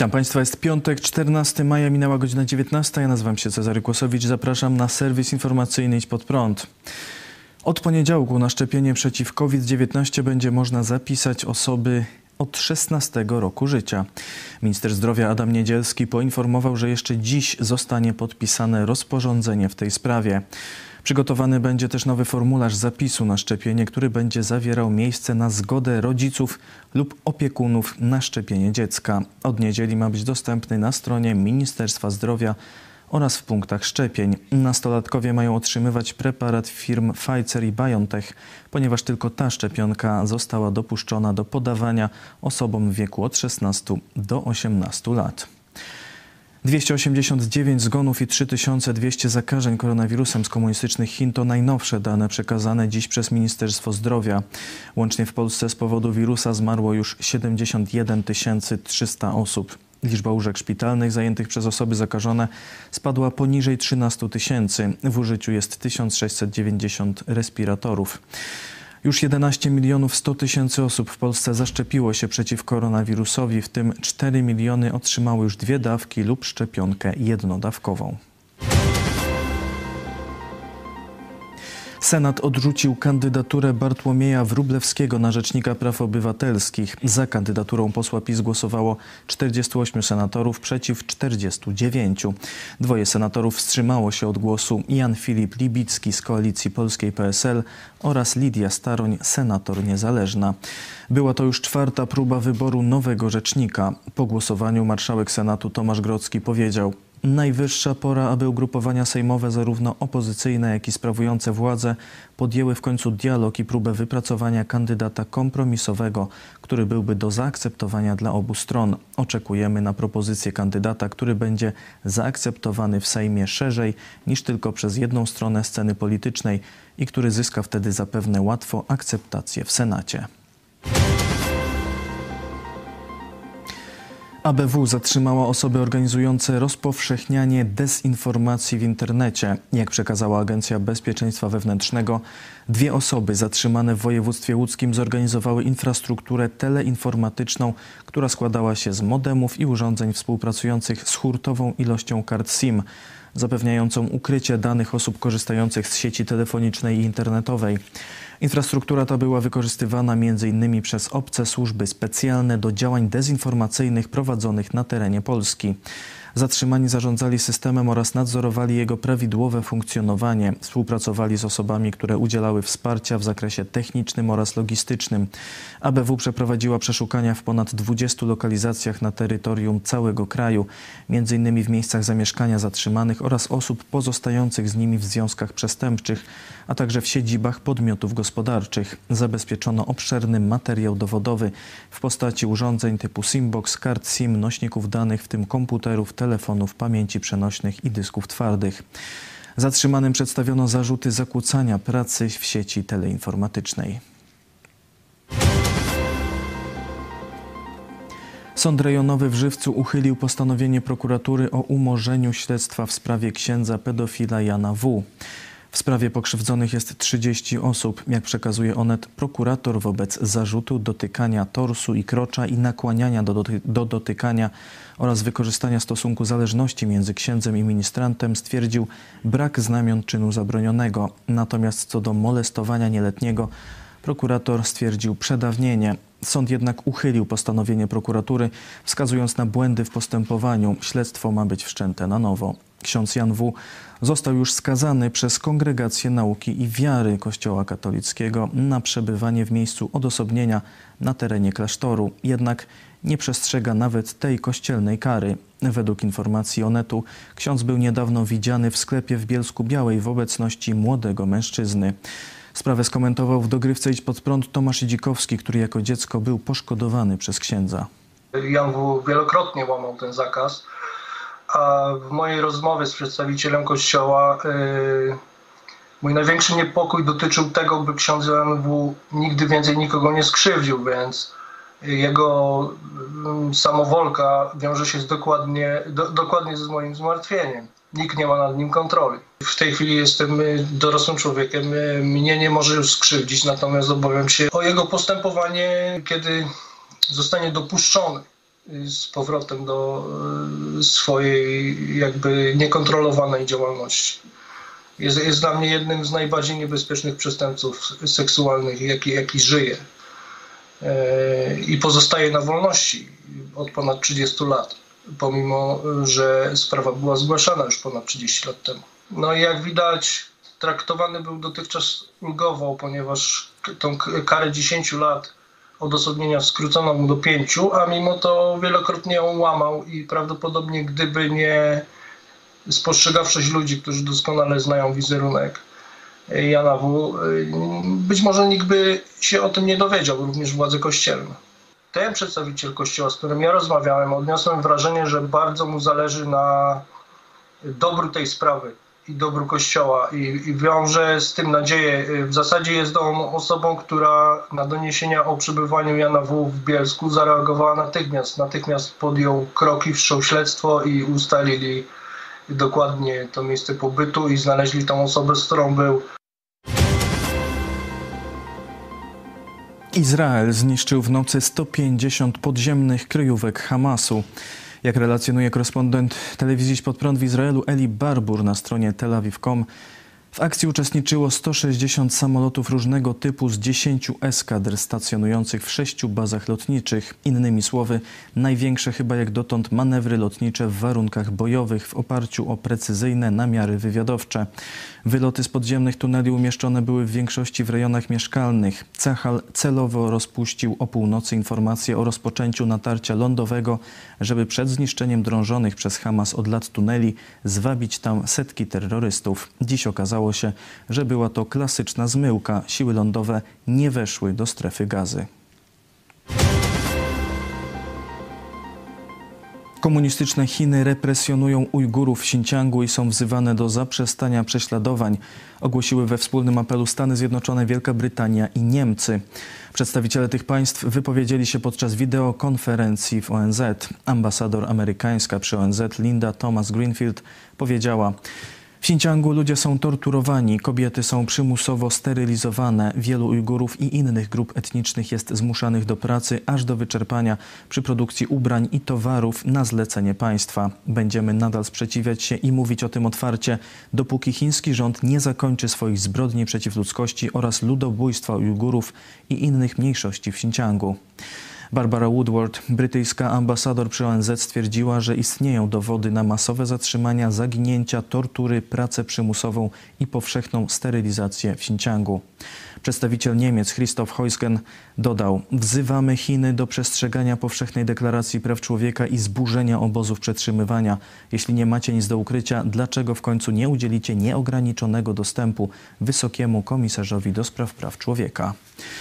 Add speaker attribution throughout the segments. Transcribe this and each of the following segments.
Speaker 1: Witam Państwa, jest piątek, 14 maja, minęła godzina 19. Ja nazywam się Cezary Kłosowicz, zapraszam na serwis informacyjny Idź Pod Prąd. Od poniedziałku na szczepienie przeciw COVID-19 będzie można zapisać osoby od 16 roku życia. Minister zdrowia Adam Niedzielski poinformował, że jeszcze dziś zostanie podpisane rozporządzenie w tej sprawie. Przygotowany będzie też nowy formularz zapisu na szczepienie, który będzie zawierał miejsce na zgodę rodziców lub opiekunów na szczepienie dziecka. Od niedzieli ma być dostępny na stronie Ministerstwa Zdrowia oraz w punktach szczepień. Nastolatkowie mają otrzymywać preparat firm Pfizer i BioNTech, ponieważ tylko ta szczepionka została dopuszczona do podawania osobom w wieku od 16 do 18 lat. 289 zgonów i 3200 zakażeń koronawirusem z komunistycznych Chin to najnowsze dane przekazane dziś przez Ministerstwo Zdrowia. Łącznie w Polsce z powodu wirusa zmarło już 71 300 osób. Liczba łóżek szpitalnych zajętych przez osoby zakażone spadła poniżej 13 000. W użyciu jest 1690 respiratorów. Już 11 100 000 osób w Polsce zaszczepiło się przeciw koronawirusowi, w tym 4 miliony otrzymały już 2 dawki lub szczepionkę jednodawkową. Senat odrzucił kandydaturę Bartłomieja Wróblewskiego na Rzecznika Praw Obywatelskich. Za kandydaturą posła PiS głosowało 48 senatorów przeciw 49. 2 senatorów wstrzymało się od głosu: Jan Filip Libicki z Koalicji Polskiej PSL oraz Lidia Staroń, senator niezależna. Była to już 4. próba wyboru nowego rzecznika. Po głosowaniu marszałek Senatu Tomasz Grodzki powiedział: najwyższa pora, aby ugrupowania sejmowe, zarówno opozycyjne, jak i sprawujące władzę, podjęły w końcu dialog i próbę wypracowania kandydata kompromisowego, który byłby do zaakceptowania dla obu stron. Oczekujemy na propozycję kandydata, który będzie zaakceptowany w Sejmie szerzej niż tylko przez jedną stronę sceny politycznej i który zyska wtedy zapewne łatwo akceptację w Senacie. ABW zatrzymała osoby organizujące rozpowszechnianie dezinformacji w internecie. Jak przekazała Agencja Bezpieczeństwa Wewnętrznego, 2 osoby zatrzymane w województwie łódzkim zorganizowały infrastrukturę teleinformatyczną, która składała się z modemów i urządzeń współpracujących z hurtową ilością kart SIM, zapewniającą ukrycie danych osób korzystających z sieci telefonicznej i internetowej. Infrastruktura ta była wykorzystywana m.in. przez obce służby specjalne do działań dezinformacyjnych prowadzonych na terenie Polski. Zatrzymani zarządzali systemem oraz nadzorowali jego prawidłowe funkcjonowanie. Współpracowali z osobami, które udzielały wsparcia w zakresie technicznym oraz logistycznym. ABW przeprowadziła przeszukania w ponad 20 lokalizacjach na terytorium całego kraju, m.in. w miejscach zamieszkania zatrzymanych oraz osób pozostających z nimi w związkach przestępczych, a także w siedzibach podmiotów gospodarczych. Zabezpieczono obszerny materiał dowodowy w postaci urządzeń typu SIM-box, kart SIM, nośników danych, w tym komputerów, telefonów, pamięci przenośnych i dysków twardych. Zatrzymanym przedstawiono zarzuty zakłócania pracy w sieci teleinformatycznej. Sąd rejonowy w Żywcu uchylił postanowienie prokuratury o umorzeniu śledztwa w sprawie księdza pedofila Jana W. W sprawie pokrzywdzonych jest 30 osób. Jak przekazuje Onet, prokurator wobec zarzutu dotykania torsu i krocza i nakłaniania do dotykania oraz wykorzystania stosunku zależności między księdzem i ministrantem stwierdził brak znamion czynu zabronionego. Natomiast co do molestowania nieletniego, prokurator stwierdził przedawnienie. Sąd jednak uchylił postanowienie prokuratury, wskazując na błędy w postępowaniu. Śledztwo ma być wszczęte na nowo. Ksiądz Jan W. został już skazany przez Kongregację Nauki i Wiary Kościoła katolickiego na przebywanie w miejscu odosobnienia na terenie klasztoru. Jednak nie przestrzega nawet tej kościelnej kary. Według informacji Onetu ksiądz był niedawno widziany w sklepie w Bielsku-Białej w obecności młodego mężczyzny. Sprawę skomentował w dogrywce Idź Pod Prąd Tomasz Idzikowski, który jako dziecko był poszkodowany przez księdza.
Speaker 2: Jan W. wielokrotnie łamał ten zakaz, a w mojej rozmowie z przedstawicielem Kościoła mój największy niepokój dotyczył tego, by ksiądz Jan W. nigdy więcej nikogo nie skrzywdził, więc jego samowolka wiąże się dokładnie z moim zmartwieniem. Nikt nie ma nad nim kontroli. W tej chwili jestem dorosłym człowiekiem, mnie nie może już skrzywdzić, natomiast obawiam się o jego postępowanie, kiedy zostanie dopuszczony z powrotem do swojej jakby niekontrolowanej działalności. Jest dla mnie jednym z najbardziej niebezpiecznych przestępców seksualnych, jaki żyje. I pozostaje na wolności od ponad 30 lat, pomimo że sprawa była zgłaszana już ponad 30 lat temu. No i jak widać, traktowany był dotychczas ulgowo, ponieważ tą karę 10 lat odosobnienia skrócono mu do 5, a mimo to wielokrotnie ją łamał i prawdopodobnie gdyby nie spostrzegawczość ludzi, którzy doskonale znają wizerunek Jana W., być może nikt by się o tym nie dowiedział, również władze kościelne. Ten przedstawiciel Kościoła, z którym ja rozmawiałem, odniosłem wrażenie, że bardzo mu zależy na dobru tej sprawy i dobru Kościoła i wiąże z tym nadzieję. W zasadzie jest on osobą, która na doniesienia o przebywaniu Jana W. w Bielsku zareagowała natychmiast. Natychmiast podjął kroki, wszczął śledztwo i ustalili dokładnie to miejsce pobytu i znaleźli tą osobę, z którą był.
Speaker 1: Izrael zniszczył w nocy 150 podziemnych kryjówek Hamasu. Jak relacjonuje korespondent telewizji Pod Prąd w Izraelu Eli Barbour na stronie telaviv.com, w akcji uczestniczyło 160 samolotów różnego typu z 10 eskadr stacjonujących w 6 bazach lotniczych. Innymi słowy, największe chyba jak dotąd manewry lotnicze w warunkach bojowych w oparciu o precyzyjne namiary wywiadowcze. Wyloty z podziemnych tuneli umieszczone były w większości w rejonach mieszkalnych. Cahal celowo rozpuścił o północy informację o rozpoczęciu natarcia lądowego, żeby przed zniszczeniem drążonych przez Hamas od lat tuneli zwabić tam setki terrorystów. Dziś okazało się, że była to klasyczna zmyłka. Siły lądowe nie weszły do strefy Gazy. Komunistyczne Chiny represjonują Ujgurów w Xinjiangu i są wzywane do zaprzestania prześladowań, ogłosiły we wspólnym apelu Stany Zjednoczone, Wielka Brytania i Niemcy. Przedstawiciele tych państw wypowiedzieli się podczas wideokonferencji w ONZ. Ambasador amerykańska przy ONZ Linda Thomas-Greenfield powiedziała: w Xinjiangu ludzie są torturowani, kobiety są przymusowo sterylizowane, wielu Ujgurów i innych grup etnicznych jest zmuszanych do pracy aż do wyczerpania przy produkcji ubrań i towarów na zlecenie państwa. Będziemy nadal sprzeciwiać się i mówić o tym otwarcie, dopóki chiński rząd nie zakończy swoich zbrodni przeciw ludzkości oraz ludobójstwa Ujgurów i innych mniejszości w Xinjiangu. Barbara Woodward, brytyjska ambasador przy ONZ, stwierdziła, że istnieją dowody na masowe zatrzymania, zaginięcia, tortury, pracę przymusową i powszechną sterylizację w Xinjiangu. Przedstawiciel Niemiec Christoph Heusgen dodał: wzywamy Chiny do przestrzegania powszechnej deklaracji praw człowieka i zburzenia obozów przetrzymywania. Jeśli nie macie nic do ukrycia, dlaczego w końcu nie udzielicie nieograniczonego dostępu Wysokiemu Komisarzowi do spraw praw człowieka?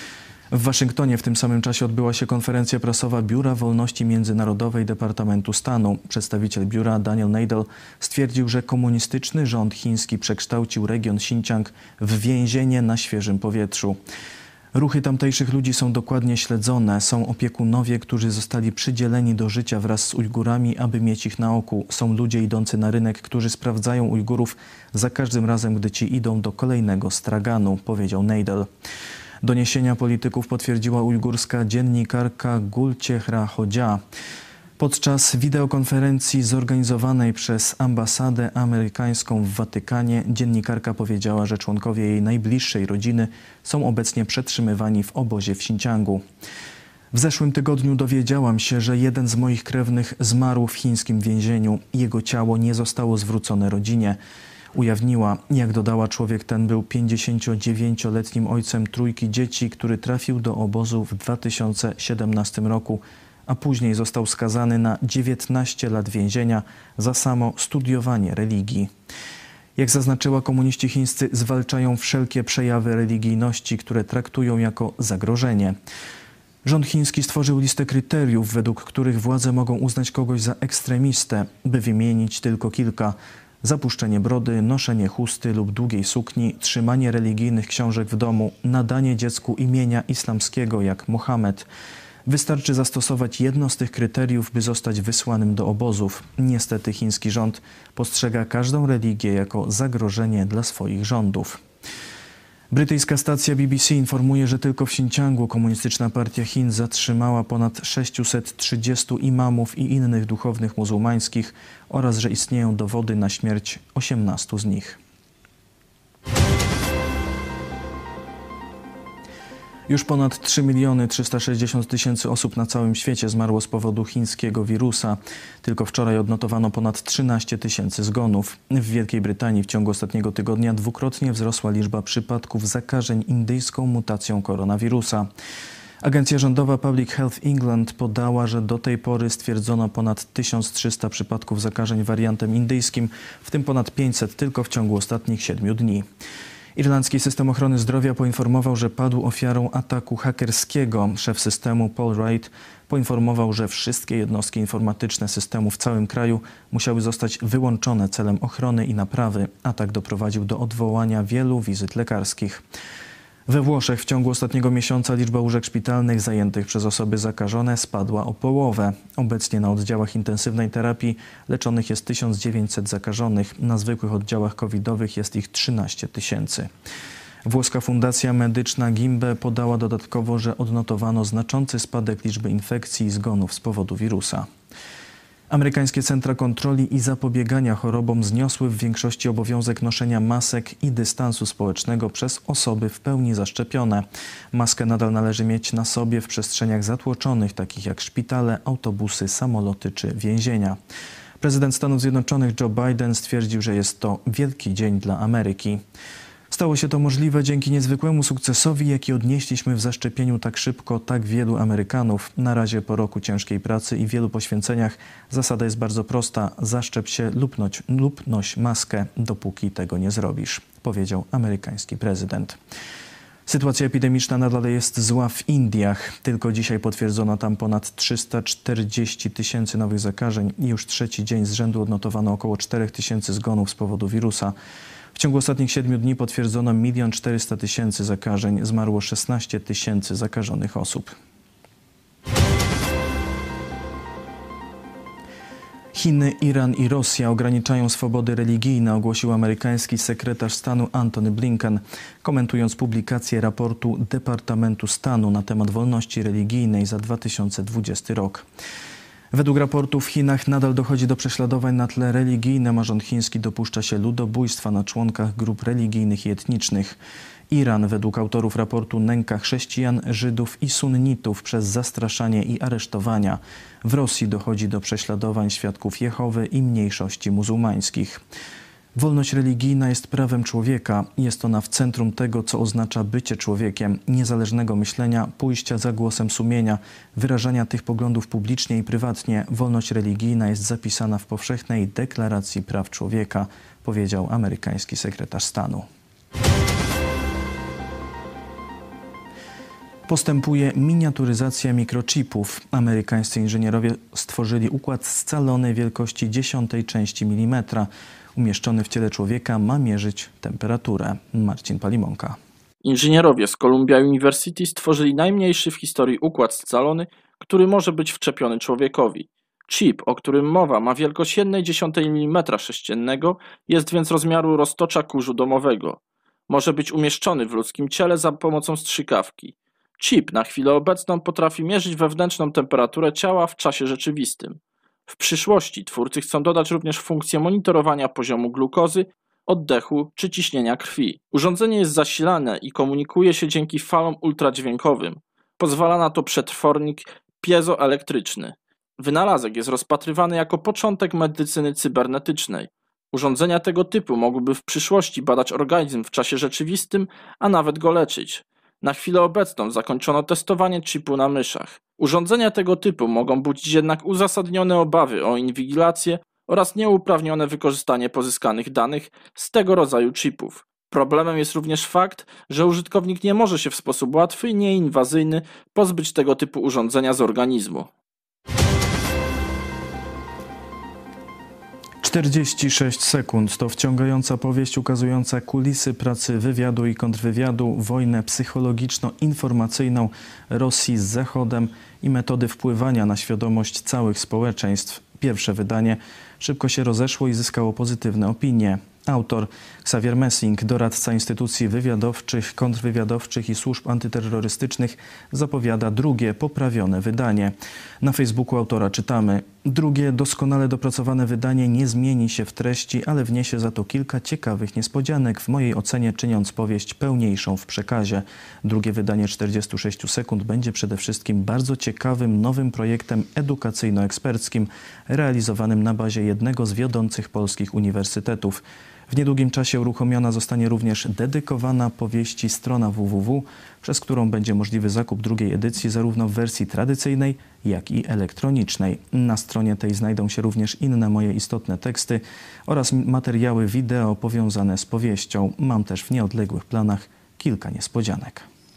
Speaker 1: W Waszyngtonie w tym samym czasie odbyła się konferencja prasowa Biura Wolności Międzynarodowej Departamentu Stanu. Przedstawiciel biura Daniel Nadel stwierdził, że komunistyczny rząd chiński przekształcił region Xinjiang w więzienie na świeżym powietrzu. Ruchy tamtejszych ludzi są dokładnie śledzone. Są opiekunowie, którzy zostali przydzieleni do życia wraz z Ujgurami, aby mieć ich na oku. Są ludzie idący na rynek, którzy sprawdzają Ujgurów za każdym razem, gdy ci idą do kolejnego straganu, powiedział Nadel. Doniesienia polityków potwierdziła ujgurska dziennikarka Gulchehra Hodzia. Podczas wideokonferencji zorganizowanej przez ambasadę amerykańską w Watykanie dziennikarka powiedziała, że członkowie jej najbliższej rodziny są obecnie przetrzymywani w obozie w Xinjiangu. W zeszłym tygodniu dowiedziałam się, że jeden z moich krewnych zmarł w chińskim więzieniu. Jego ciało nie zostało zwrócone rodzinie. Ujawniła, jak dodała, człowiek ten był 59-letnim ojcem trójki dzieci, który trafił do obozu w 2017 roku, a później został skazany na 19 lat więzienia za samo studiowanie religii. Jak zaznaczyła, komuniści chińscy zwalczają wszelkie przejawy religijności, które traktują jako zagrożenie. Rząd chiński stworzył listę kryteriów, według których władze mogą uznać kogoś za ekstremistę, by wymienić tylko kilka: zapuszczenie brody, noszenie chusty lub długiej sukni, trzymanie religijnych książek w domu, nadanie dziecku imienia islamskiego jak Mohamed. Wystarczy zastosować jedno z tych kryteriów, by zostać wysłanym do obozów. Niestety chiński rząd postrzega każdą religię jako zagrożenie dla swoich rządów. Brytyjska stacja BBC informuje, że tylko w Xinjiangu Komunistyczna Partia Chin zatrzymała ponad 630 imamów i innych duchownych muzułmańskich oraz że istnieją dowody na śmierć 18 z nich. Już ponad 3 360 000 osób na całym świecie zmarło z powodu chińskiego wirusa. Tylko wczoraj odnotowano ponad 13 000 zgonów. W Wielkiej Brytanii w ciągu ostatniego tygodnia dwukrotnie wzrosła liczba przypadków zakażeń indyjską mutacją koronawirusa. Agencja rządowa Public Health England podała, że do tej pory stwierdzono ponad 1300 przypadków zakażeń wariantem indyjskim, w tym ponad 500 tylko w ciągu ostatnich 7 dni. Irlandzki system ochrony zdrowia poinformował, że padł ofiarą ataku hakerskiego. Szef systemu Paul Wright poinformował, że wszystkie jednostki informatyczne systemu w całym kraju musiały zostać wyłączone celem ochrony i naprawy. Atak doprowadził do odwołania wielu wizyt lekarskich. We Włoszech w ciągu ostatniego miesiąca liczba łóżek szpitalnych zajętych przez osoby zakażone spadła o połowę. Obecnie na oddziałach intensywnej terapii leczonych jest 1900 zakażonych. Na zwykłych oddziałach covidowych jest ich 13 000. Włoska Fundacja Medyczna Gimbe podała dodatkowo, że odnotowano znaczący spadek liczby infekcji i zgonów z powodu wirusa. Amerykańskie centra kontroli i zapobiegania chorobom zniosły w większości obowiązek noszenia masek i dystansu społecznego przez osoby w pełni zaszczepione. Maskę nadal należy mieć na sobie w przestrzeniach zatłoczonych, takich jak szpitale, autobusy, samoloty czy więzienia. Prezydent Stanów Zjednoczonych Joe Biden stwierdził, że jest to wielki dzień dla Ameryki. Stało się to możliwe dzięki niezwykłemu sukcesowi, jaki odnieśliśmy w zaszczepieniu tak szybko tak wielu Amerykanów. Na razie po roku ciężkiej pracy i wielu poświęceniach zasada jest bardzo prosta. Zaszczep się lub noś maskę, dopóki tego nie zrobisz, powiedział amerykański prezydent. Sytuacja epidemiczna nadal jest zła w Indiach. Tylko dzisiaj potwierdzono tam ponad 340 000 nowych zakażeń i już trzeci dzień z rzędu odnotowano około 4 000 zgonów z powodu wirusa. W ciągu ostatnich 7 dni potwierdzono 1 400 000 zakażeń, zmarło 16 000 zakażonych osób. Chiny, Iran i Rosja ograniczają swobody religijne, ogłosił amerykański sekretarz stanu Antony Blinken, komentując publikację raportu Departamentu Stanu na temat wolności religijnej za 2020 rok. Według raportu w Chinach nadal dochodzi do prześladowań na tle religijnym, a rząd chiński dopuszcza się ludobójstwa na członkach grup religijnych i etnicznych. Iran według autorów raportu nęka chrześcijan, Żydów i sunnitów przez zastraszanie i aresztowania. W Rosji dochodzi do prześladowań świadków Jehowy i mniejszości muzułmańskich. Wolność religijna jest prawem człowieka. Jest ona w centrum tego, co oznacza bycie człowiekiem, niezależnego myślenia, pójścia za głosem sumienia, wyrażania tych poglądów publicznie i prywatnie. Wolność religijna jest zapisana w Powszechnej Deklaracji Praw Człowieka, powiedział amerykański sekretarz stanu. Postępuje miniaturyzacja mikrochipów. Amerykańscy inżynierowie stworzyli układ scalony wielkości 1/10 części milimetra. Umieszczony w ciele człowieka ma mierzyć temperaturę. Marcin Palimonka.
Speaker 3: Inżynierowie z Columbia University stworzyli najmniejszy w historii układ scalony, który może być wczepiony człowiekowi. Chip, o którym mowa, ma wielkość 1/10 mm3, jest więc rozmiaru roztocza kurzu domowego. Może być umieszczony w ludzkim ciele za pomocą strzykawki. Chip na chwilę obecną potrafi mierzyć wewnętrzną temperaturę ciała w czasie rzeczywistym. W przyszłości twórcy chcą dodać również funkcję monitorowania poziomu glukozy, oddechu czy ciśnienia krwi. Urządzenie jest zasilane i komunikuje się dzięki falom ultradźwiękowym. Pozwala na to przetwornik piezoelektryczny. Wynalazek jest rozpatrywany jako początek medycyny cybernetycznej. Urządzenia tego typu mogłyby w przyszłości badać organizm w czasie rzeczywistym, a nawet go leczyć. Na chwilę obecną zakończono testowanie chipu na myszach. Urządzenia tego typu mogą budzić jednak uzasadnione obawy o inwigilację oraz nieuprawnione wykorzystanie pozyskanych danych z tego rodzaju chipów. Problemem jest również fakt, że użytkownik nie może się w sposób łatwy i nieinwazyjny pozbyć tego typu urządzenia z organizmu.
Speaker 1: 46 sekund to wciągająca powieść ukazująca kulisy pracy wywiadu i kontrwywiadu, wojnę psychologiczno-informacyjną Rosji z Zachodem i metody wpływania na świadomość całych społeczeństw. Pierwsze wydanie szybko się rozeszło i zyskało pozytywne opinie. Autor Xavier Messing, doradca instytucji wywiadowczych, kontrwywiadowczych i służb antyterrorystycznych, zapowiada drugie, poprawione wydanie. Na Facebooku autora czytamy: drugie, doskonale dopracowane wydanie nie zmieni się w treści, ale wniesie za to kilka ciekawych niespodzianek, w mojej ocenie czyniąc powieść pełniejszą w przekazie. Drugie wydanie 46 sekund będzie przede wszystkim bardzo ciekawym, nowym projektem edukacyjno-eksperckim, realizowanym na bazie jednego z wiodących polskich uniwersytetów. W niedługim czasie uruchomiona zostanie również dedykowana powieści strona www, przez którą będzie możliwy zakup drugiej edycji zarówno w wersji tradycyjnej, jak i elektronicznej. Na stronie tej znajdą się również inne moje istotne teksty oraz materiały wideo powiązane z powieścią. Mam też w nieodległych planach kilka niespodzianek.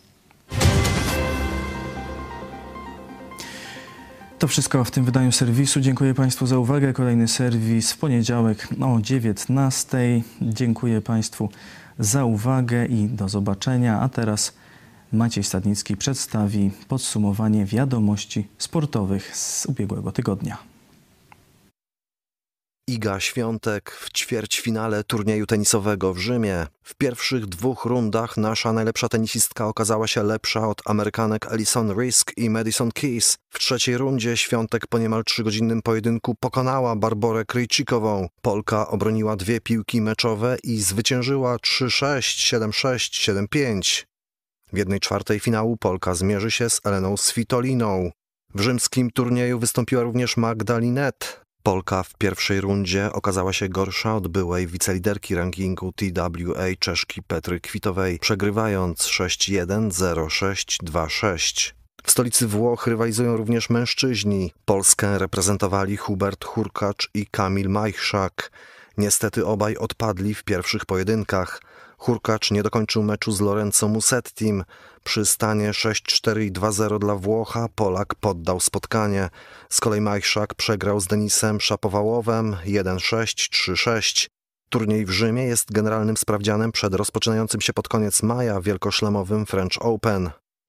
Speaker 1: To wszystko w tym wydaniu serwisu. Dziękuję Państwu za uwagę. Kolejny serwis w poniedziałek o 19:00. Dziękuję Państwu za uwagę i do zobaczenia. A teraz Maciej Stadnicki przedstawi podsumowanie wiadomości sportowych z ubiegłego tygodnia.
Speaker 4: Iga Świątek w ćwierćfinale turnieju tenisowego w Rzymie. W pierwszych 2 rundach nasza najlepsza tenisistka okazała się lepsza od Amerykanek Alison Risk i Madison Keys. W trzeciej rundzie Świątek po niemal 3-godzinnym pojedynku pokonała Barborę Krejcikową. Polka obroniła 2 piłki meczowe i zwyciężyła 3-6, 7-6, 7-5. W 1/4 finału Polka zmierzy się z Eleną Svitoliną. W rzymskim turnieju wystąpiła również Magda Linette. Polka w pierwszej rundzie okazała się gorsza od byłej wiceliderki rankingu TWA Czeszki Petry Kwitowej, przegrywając 6-1, 0-6, 2-6. W stolicy Włoch rywalizują również mężczyźni. Polskę reprezentowali Hubert Hurkacz i Kamil Majchrzak. Niestety obaj odpadli w pierwszych pojedynkach. Hurkacz nie dokończył meczu z Lorenzo Musettim. Przy stanie 6-4 i 2-0 dla Włocha Polak poddał spotkanie. Z kolei Majchrzak przegrał z Denisem Szapowałowem 1-6, 3-6. Turniej w Rzymie jest generalnym sprawdzianem przed rozpoczynającym się pod koniec maja wielkoszlemowym French Open.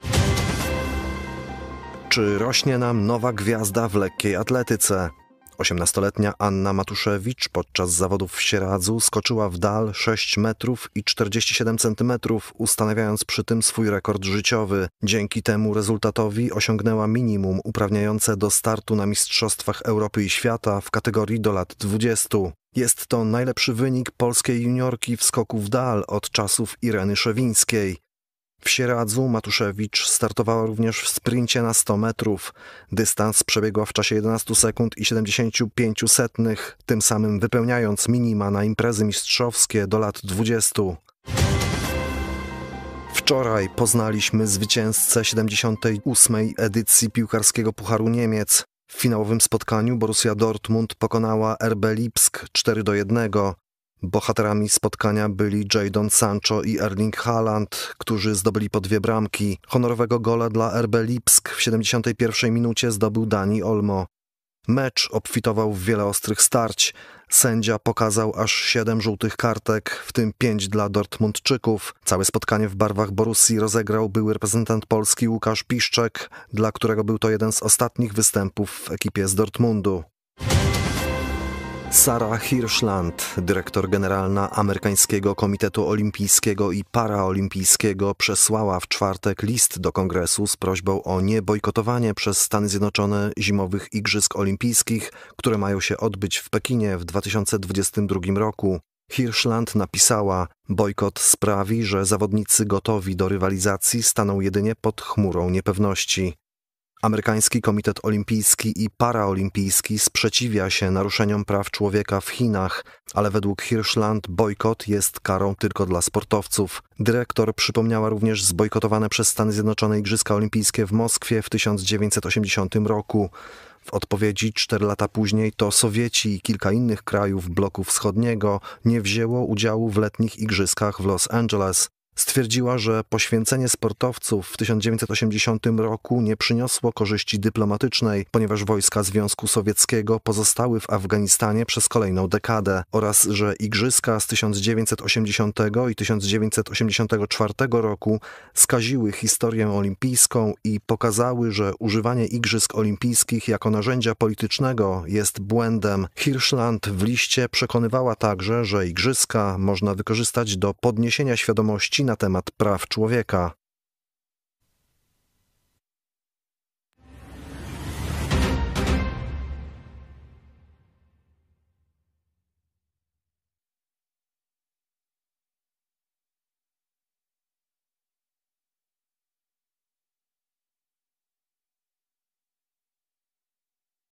Speaker 4: Czy rośnie nam nowa gwiazda w lekkiej atletyce? 18-letnia Anna Matuszewicz podczas zawodów w Sieradzu skoczyła w dal 6 metrów i 47 centymetrów, ustanawiając przy tym swój rekord życiowy. Dzięki temu rezultatowi osiągnęła minimum uprawniające do startu na Mistrzostwach Europy i Świata w kategorii do lat 20. Jest to najlepszy wynik polskiej juniorki w skoku w dal od czasów Ireny Szewińskiej. W Sieradzu Matuszewicz startowała również w sprincie na 100 metrów. Dystans przebiegła w czasie 11 sekund i 75 setnych, tym samym wypełniając minima na imprezy mistrzowskie do lat 20. Wczoraj poznaliśmy zwycięzcę 78. edycji piłkarskiego Pucharu Niemiec. W finałowym spotkaniu Borussia Dortmund pokonała RB Lipsk 4-1. Bohaterami spotkania byli Jadon Sancho i Erling Haaland, którzy zdobyli po 2 bramki. Honorowego gola dla RB Lipsk w 71 minucie zdobył Dani Olmo. Mecz obfitował w wiele ostrych starć. Sędzia pokazał aż 7 żółtych kartek, w tym 5 dla Dortmundczyków. Całe spotkanie w barwach Borussii rozegrał były reprezentant Polski Łukasz Piszczek, dla którego był to jeden z ostatnich występów w ekipie z Dortmundu. Sarah Hirschland, dyrektor generalna Amerykańskiego Komitetu Olimpijskiego i Paraolimpijskiego, przesłała w czwartek list do Kongresu z prośbą o niebojkotowanie przez Stany Zjednoczone zimowych Igrzysk Olimpijskich, które mają się odbyć w Pekinie w 2022 roku. Hirschland napisała: bojkot sprawi, że zawodnicy gotowi do rywalizacji staną jedynie pod chmurą niepewności. Amerykański Komitet Olimpijski i Paraolimpijski sprzeciwia się naruszeniom praw człowieka w Chinach, ale według Hirschland bojkot jest karą tylko dla sportowców. Dyrektor przypomniała również zbojkotowane przez Stany Zjednoczone Igrzyska Olimpijskie w Moskwie w 1980 roku. W odpowiedzi 4 lata później to Sowieci i kilka innych krajów bloku wschodniego nie wzięło udziału w letnich igrzyskach w Los Angeles. Stwierdziła, że poświęcenie sportowców w 1980 roku nie przyniosło korzyści dyplomatycznej, ponieważ wojska Związku Sowieckiego pozostały w Afganistanie przez kolejną dekadę oraz że igrzyska z 1980 i 1984 roku skaziły historię olimpijską i pokazały, że używanie igrzysk olimpijskich jako narzędzia politycznego jest błędem. Hirshland w liście przekonywała także, że igrzyska można wykorzystać do podniesienia świadomości na temat praw człowieka.